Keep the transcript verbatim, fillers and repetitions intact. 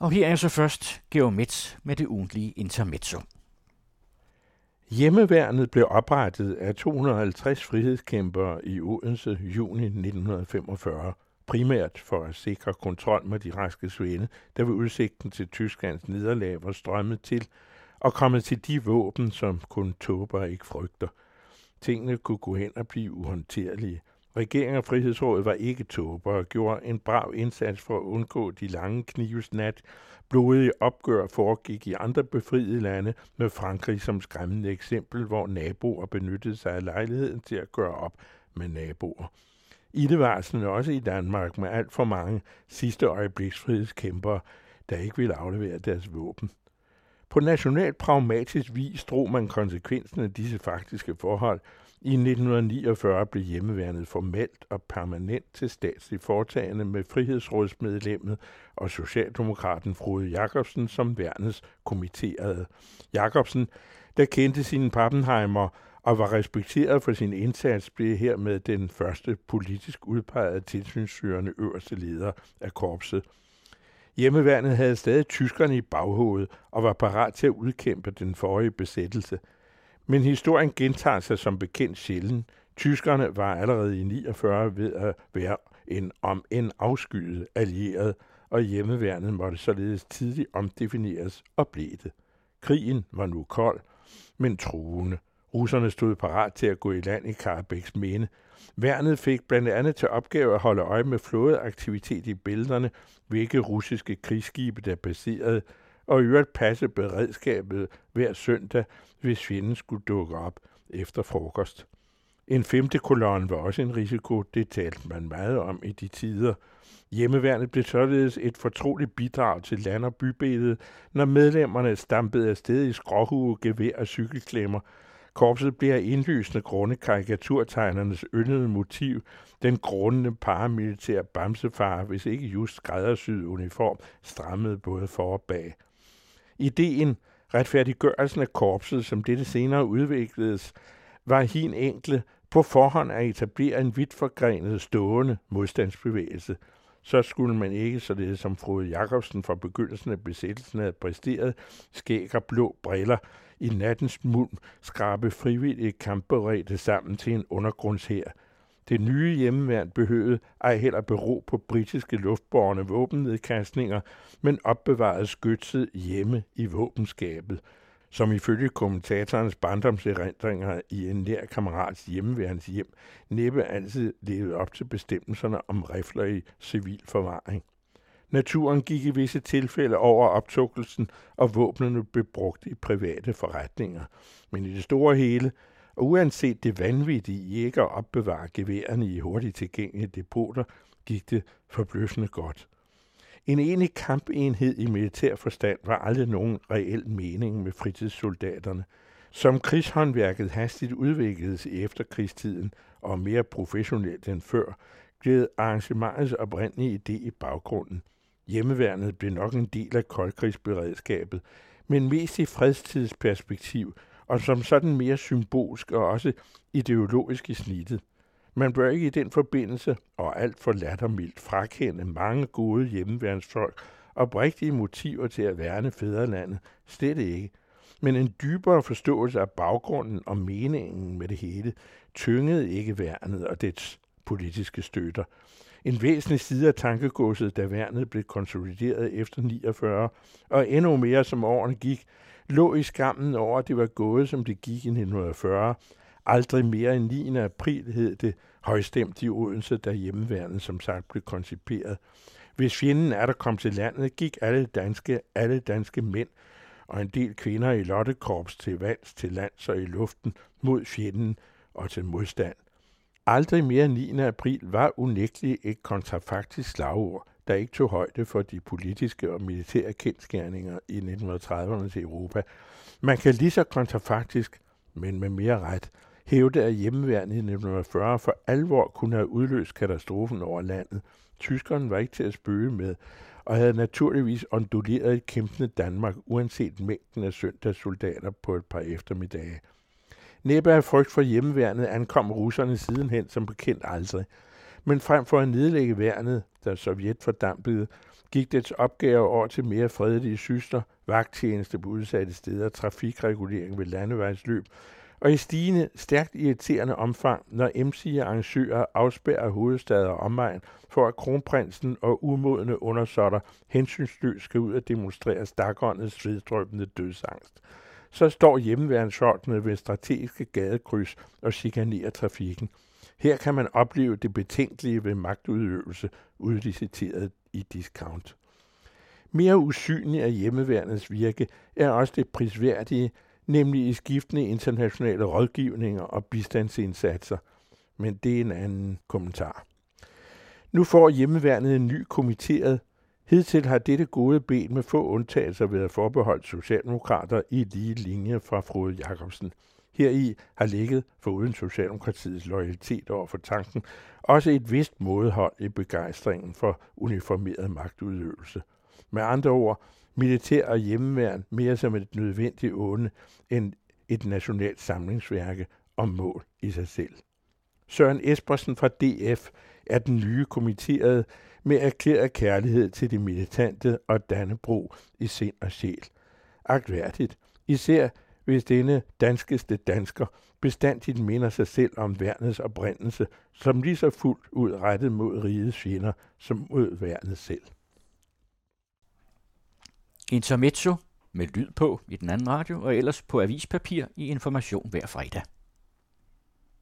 Og her er så først Georg Metz med det ugentlige intermezzo. Hjemmeværnet blev oprettet af to hundrede og halvtreds frihedskæmpere i Odense juni nitten femogfyrre, primært for at sikre kontrol med de raske svende, der ved udsigten til Tysklands nederlag var strømmet til og kommet til de våben, som kun tåber ikke frygter. Tingene kunne gå hen og blive uhåndterlige. Regeringen og Frihedsrådet var ikke tåber og gjorde en brav indsats for at undgå de lange knivsnat. Blodige opgør foregik i andre befriede lande med Frankrig som skræmmende eksempel, hvor naboer benyttede sig af lejligheden til at gøre op med naboer. Ildevarslende også i Danmark med alt for mange sidste øjebliks frihedskæmpere, der ikke ville aflevere deres våben. På nationalt pragmatisk vis drog man konsekvensen af disse faktiske forhold. I nitten niogfyrre blev hjemmeværnet formelt og permanent til statslig foretagende med Frihedsrådsmedlemmet og socialdemokraten Frode Jacobsen som værnets kommitterede. Jacobsen, der kendte sine Pappenheimer og var respekteret for sin indsats, blev hermed den første politisk udpegede tilsynsførende øverste leder af korpset. Hjemmeværnet havde stadig tyskerne i baghovedet og var parat til at udkæmpe den forrige besættelse. Men historien gentager sig som bekendt sjældent. Tyskerne var allerede i niogfyrre ved at være en om en afskyet allieret, og hjemmeværnet måtte således tidligt omdefineres og blev det. Krigen var nu kold, men truende. Russerne stod parat til at gå i land i Karabæks Minde. Værnet fik blandt andet til opgave at holde øje med flådeaktivitet i bælterne, hvilke russiske krigsskibe der passerede, og i øvrigt passe beredskabet hver søndag, hvis fjenden skulle dukke op efter frokost. En femte kolonne var også en risiko, det talte man meget om i de tider. Hjemmeværnet blev således et fortroligt bidrag til land- og bybilledet, når medlemmerne stampede afsted i skråhue, gevær og cykelklemmer. Korpset blev af indlysende grunde karikaturtegnernes yndede motiv, den grundende paramilitære bamsefar, hvis ikke just skræddersyet uniform, strammede både for og bag. Ideen, retfærdiggørelsen af korpset, som dette senere udvikledes, var hin enkle på forhånd at etablere en vidt forgrenet stående modstandsbevægelse. Så skulle man ikke, således som Frode Jacobsen fra begyndelsen af besættelsen havde præsteret, skæg og blå briller i nattens mulm skrabe frivillige kampberedte sammen til en undergrundshær. Det nye hjemmeværn behøvede ej heller bero på britiske luftbårne våbennedkastninger, men opbevarede skytset hjemme i våbenskabet, som ifølge kommentatorens barndomserindringer i en nær kammerats hjemmeværns hjem næppe altid levede op til bestemmelserne om rifler i civil forvaring. Naturen gik i visse tilfælde over optugtelsen, og våbnene blev brugt i private forretninger. Men i det store hele, og uanset det vanvittige i ikke at opbevare geværerne i hurtigt tilgængelige depoter, gik det forbløffende godt. En enig kampenhed i militær forstand var aldrig nogen reel mening med fritidssoldaterne. Som krigshåndværket hastigt udvikledes i efterkrigstiden og mere professionelt end før, gled arrangementets oprindelige idé i baggrunden. Hjemmeværnet blev nok en del af koldkrigsberedskabet, men mest i fredstidsperspektiv og som sådan mere symbolsk og også ideologisk i snittet. Man bør ikke i den forbindelse, og alt for lattermildt, frakende mange gode hjemmeværnsfolk oprigtige motiver til at værne fædrelandet, slet ikke. Men en dybere forståelse af baggrunden og meningen med det hele tyngede ikke værnet og dets politiske støtter. En væsentlig side af tankegodset, da værnet blev konsolideret efter niogfyrre, og endnu mere som årene gik, lå i skammen over, at det var gået, som det gik i nitten fyrre. Aldrig mere end niende april hed det højstemt i Odense, da hjemmeværnet som sagt blev konciperet. Hvis fjenden er der kom til landet, gik alle danske, alle danske mænd og en del kvinder i lottekorps til vands, til lands og i luften mod fjenden og til modstand. Aldrig mere end niende april var unægteligt et kontrafaktisk slagord, der ikke tog højde for de politiske og militære kendsgerninger i nitten tredivernes Europa. Man kan lige så kontrafaktisk, men med mere ret, hævde, at hjemmeværnet i nitten fyrre for alvor kunne have udløst katastrofen over landet. Tyskerne var ikke til at spøge med, og havde naturligvis onduleret et kæmpende Danmark, uanset mængden af søndagssoldater på et par eftermiddage. Næppe af frygt for hjemmeværnet ankom russerne sidenhen som bekendt aldrig. Men frem for at nedlægge værnet, da Sovjet fordampede, gik dets opgaver over til mere fredelige sysler, vagttjeneste på udsatte steder, trafikregulering ved landevejsløb, og i stigende, stærkt irriterende omfang, når M C-arrangører afspærrer hovedstader og omegn, for at kronprinsen og umodne undersåtter hensynsløst skal ud og demonstrere stakåndets sveddrøbende dødsangst. Så står hjemmeværnsfolkene ved strategiske gadekryds og chikanerer trafikken. Her kan man opleve det betænkelige ved magtudøvelse, udliciteret i discount. Mere usynlig af hjemmeværnets virke er også det prisværdige, nemlig i skiftende internationale rådgivninger og bistandsindsatser. Men det er en anden kommentar. Nu får hjemmeværnet en ny kommitteret. Hidtil har dette gode ben med få undtagelser været forbeholdt socialdemokrater i lige linje fra Frode Jakobsen. Heri har ligget, foruden Socialdemokratiets loyalitet over for tanken, også et vist mådehold i begejstringen for uniformeret magtudøvelse. Med andre ord, militær og hjemmeværn mere som et nødvendigt onde end et nationalt samlingsværke og mål i sig selv. Søren Espersen fra D F er den nye kommitterede med erklæret kærlighed til det militante og Dannebrog i sind og sjæl. Agtværdigt, især hvis denne danskeste dansker bestandigt minder sig selv om værnets oprindelse, som lige så fuldt ud rettet mod rigets fjender som mod værnet selv. Intermezzo med lyd på i den anden radio, og ellers på avispapir i Information hver fredag.